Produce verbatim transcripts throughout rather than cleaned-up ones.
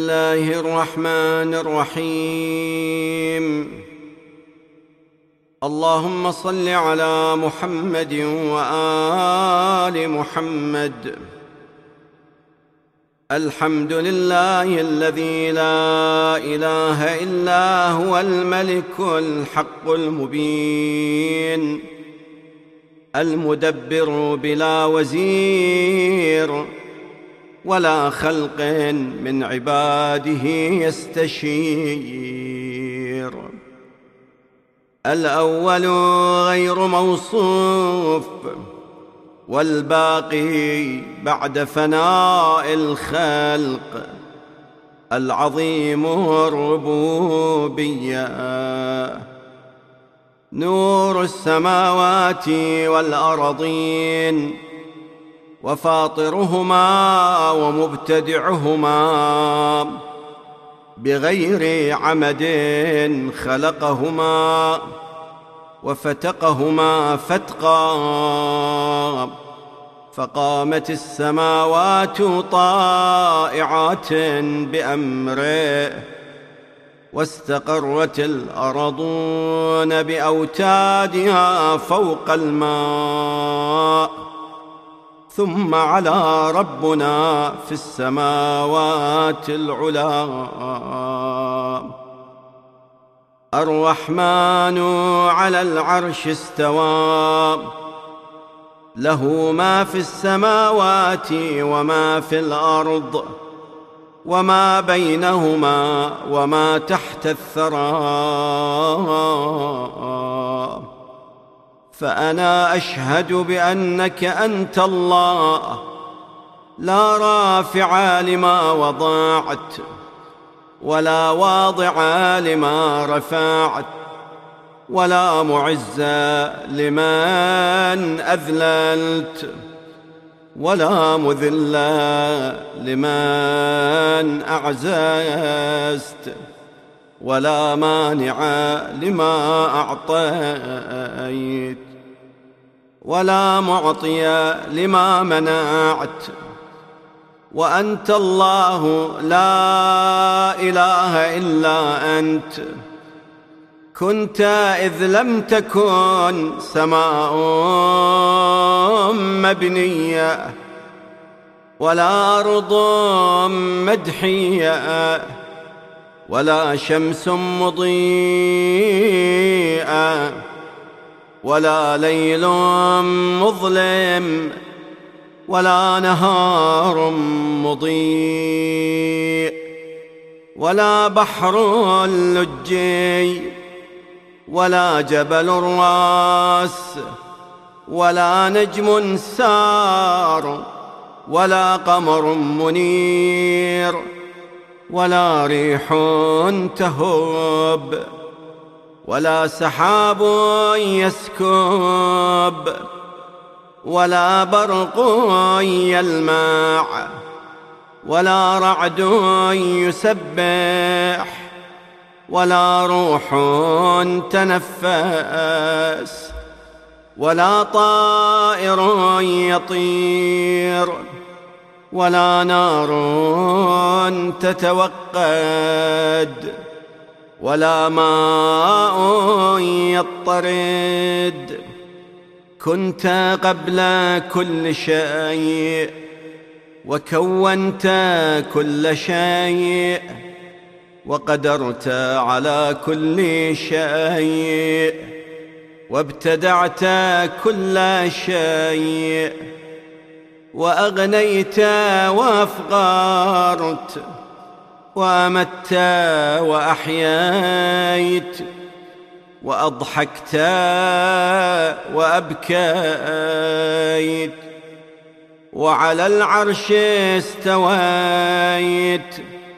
الله الرحمن الرحيم. اللهم صل على محمد وآل محمد. الحمد لله الذي لا إله إلا هو الملك الحق المبين، المدبر بلا وزير ولا خلق من عباده يستشير. الأول غير موصوف، والباقي بعد فناء الخلق. العظيم الربوبية، نور السماوات والأرضين، وفاطرهما ومبتدعهما، بغير عمد خلقهما وفتقهما فتقا. فقامت السماوات طائعات بأمره، واستقرت الأرضون بأوتادها فوق الماء. ثم على ربنا في السماوات العلا. الرحمن على العرش استوى، له ما في السماوات وما في الأرض وما بينهما وما تحت الثرى. فأنا أشهد بأنك أنت الله، لا رافع لما وضعت ولا واضع لما رفعت، ولا معز لمن أذللت، ولا مذل لمن أعززت، ولا مانع لما أعطيت، ولا معطي لما منعت. وأنت الله لا إله إلا أنت. كنت إذ لم تكن سماء مبنية، ولا أرض مدحية، ولا شمس مضيئة، ولا ليل مظلم، ولا نهار مضيء، ولا بحر لجي، ولا جبل راس، ولا نجم سار، ولا قمر منير، ولا ريح تهب، ولا سحاب يسكب، ولا برق يلمع، ولا رعد يسبح، ولا روح تنفس، ولا طائر يطير، ولا نار تتوقد، ولا ماء يضطرد. كنت قبل كل شيء، وكونت كل شيء، وقدرت على كل شيء، وابتدعت كل شيء، وأغنيت وأفقرت، وأمت وأحييت، وأضحكت وأبكيت، وعلى العرش استويت.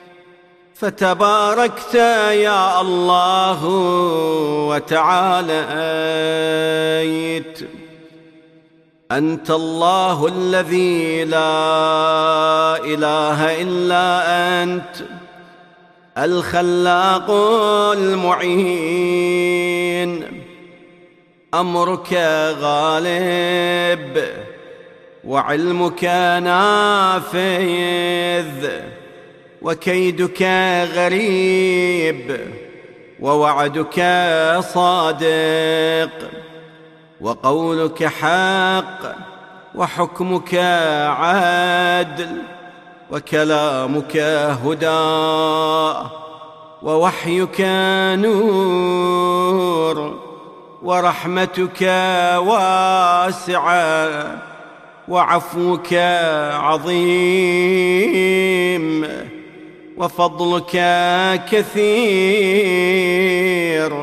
فتباركت يا الله وتعاليت. أنت الله الذي لا إله إلا أنت، الخلاق المعين. أمرك غالب، وعلمك نافذ، وكيدك غريب، ووعدك صادق، وقولك حق، وحكمك عدل، وكلامك هدى، ووحيك نور، ورحمتك واسعة، وعفوك عظيم، وفضلك كثير،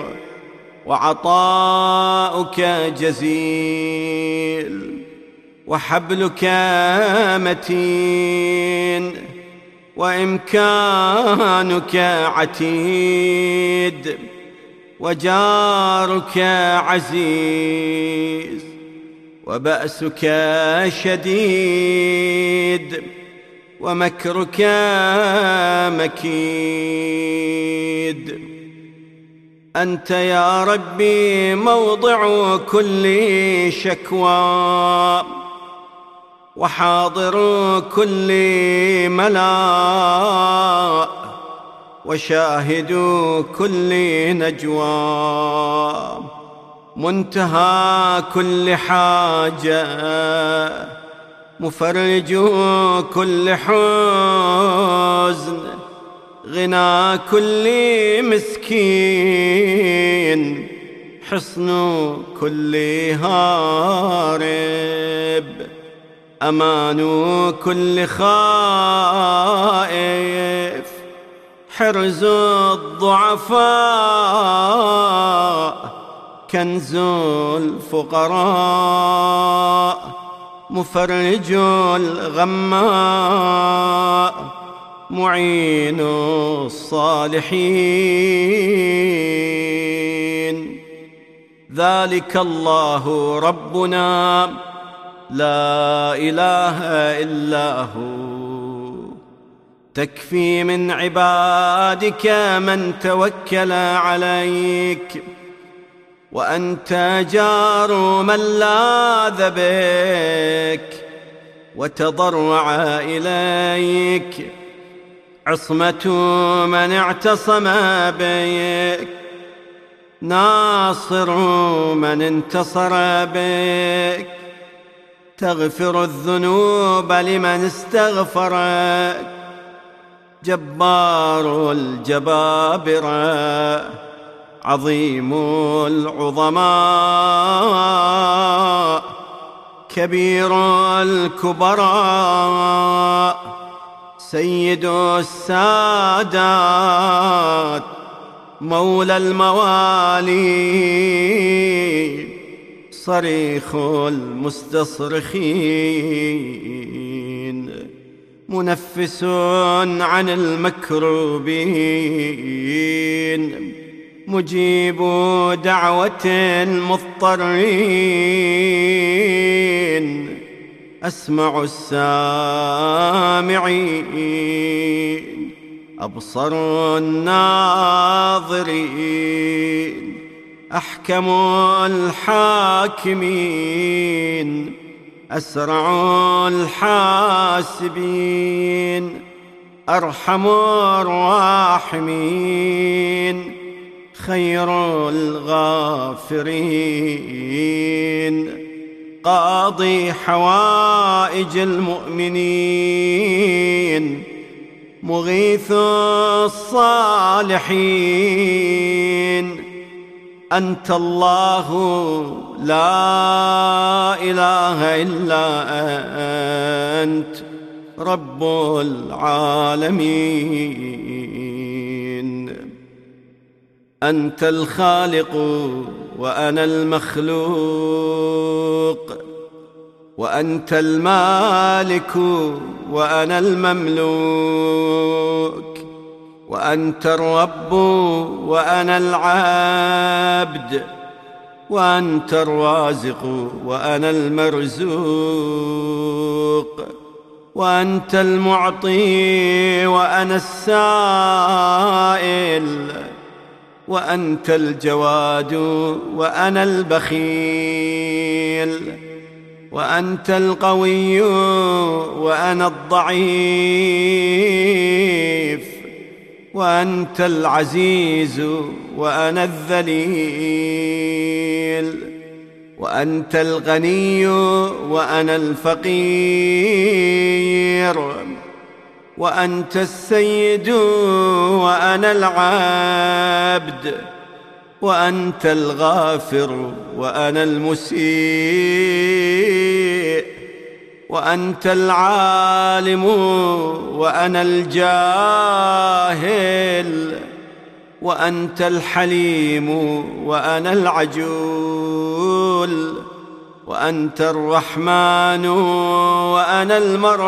وعطاؤك جزيل، وحبلك متين، وإمكانك عتيد، وجارك عزيز، وبأسك شديد، ومكرك مكيد. أنت يا ربي موضع كل شكوى، وحاضر كل ملاء، وشاهد كل نجوى، منتهى كل حاجة، مفرج كل حزن، غنى كل مسكين، حصن كل هارب، أمان كل خائف، حرز الضعفاء، كنز الفقراء، مفرج الغماء، معين الصالحين. ذلك الله ربنا لا إله إلا هو، تكفي من عبادك من توكل عليك، وأنت جار من لاذ بك وتضرع إليك، عصمة من اعتصم بك، ناصر من انتصر بك، تغفر الذنوب لمن استغفرك، جبار الجبابرة، عظيم العظماء، كبير الكبراء، سيد السادات، مولى الموالي، صريخ المستصرخين، منفس عن المكروبين، مجيب دعوة المضطرين، أسمع السامعين، أبصر الناظرين، أحكم الحاكمين، أسرع الحاسبين، أرحم الراحمين، خير الغافرين، قاضي حوائج المؤمنين، مغيث الصالحين. أنت الله لا إله إلا أنت، رب العالمين. أنت الخالق وأنا المخلوق، وأنت المالك وأنا المملوك، وأنت الرب وأنا العبد، وأنت الرازق وأنا المرزوق، وأنت المعطي وأنا السائل، وأنت الجواد وأنا البخيل، وأنت القوي وأنا الضعيف، وأنت العزيز وأنا الذليل، وأنت الغني وأنا الفقير، وأنت السيد وأنا العبد، وأنت الغافر وأنا المسيء، وأنت العالم وأنا الجاهل، وأنت الحليم وأنا العجول، وأنت الرحمن وأنا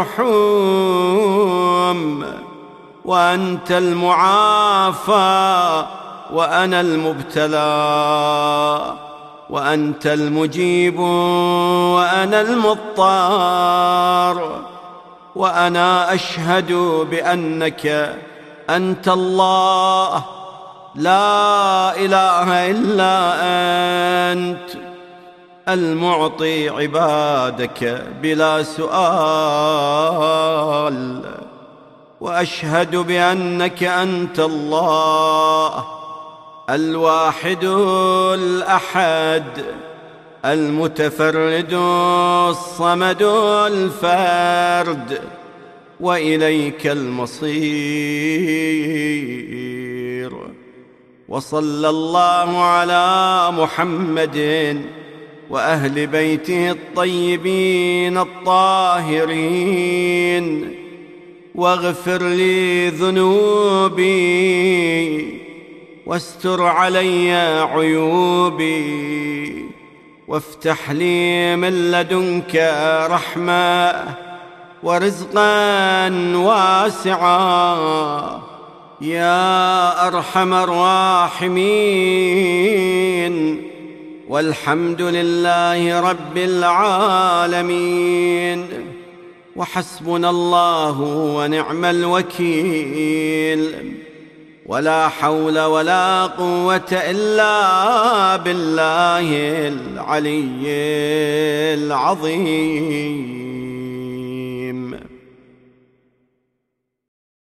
المرحوم، وأنت المعافى وأنا المبتلى، وأنت المجيب وأنا المضطر. وأنا أشهد بأنك أنت الله، لا إله إلا أنت، المعطي عبادك بلا سؤال. وأشهد بأنك أنت الله الواحد الأحد، المتفرد الصمد الفرد، وإليك المصير. وصلى الله على محمد وأهل بيته الطيبين الطاهرين. واغفر لي ذنوبي، واستر علي عيوبي، وافتح لي من لدنك رحمة ورزقا واسعا يا أرحم الراحمين. والحمد لله رب العالمين، وحسبنا الله ونعم الوكيل، ولا حول ولا قوة إلا بالله العلي العظيم.